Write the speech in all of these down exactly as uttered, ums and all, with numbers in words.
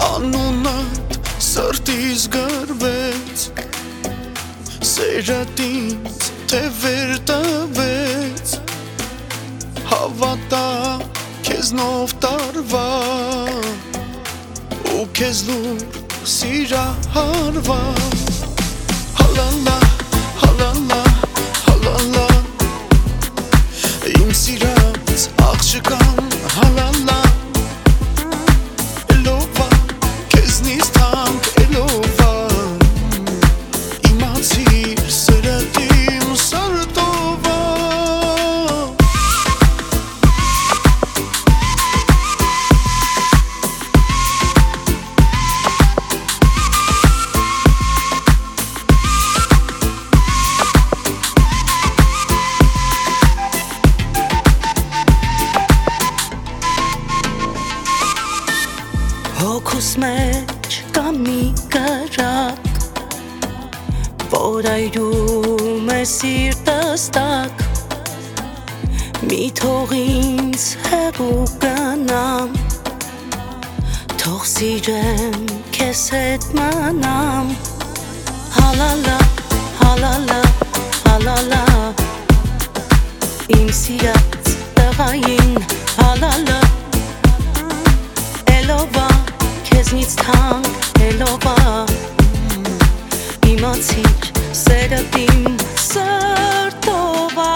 Անունդ սրտիս գրվեց, սերդ ինձ թե վեր տվեց, հավատա քեզնով տարվա ու քեզ լուր սիրահարվա հալալա, հալալա, հալալա իմ սիրած աղջկան հալալա Հոգուս մեջ կա մի կրակ, որ այրում է սիրտս տակ, մի թող ինձ հեռու գնամ, թող սիրեմ քեզ հետ մնամ, հալալա, հալալա, հալալա, իմ սիրած տղային, հալալա, Elova, քեզնից թանկ Elova, իմացիր սերդ իմ սրտով ա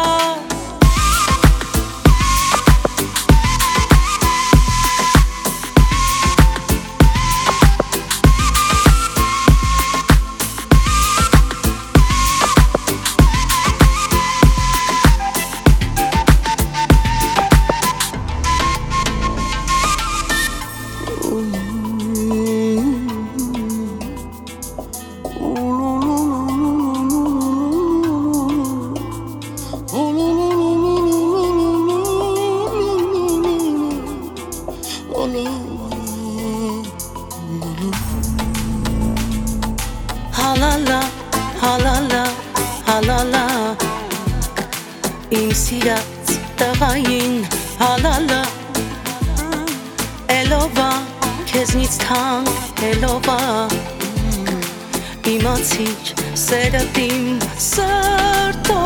Halala, halala, halala Իմ սիրած տղային, halala Elova, քեզնից թանկ Elova Իմացիր սերդ իմ սրտով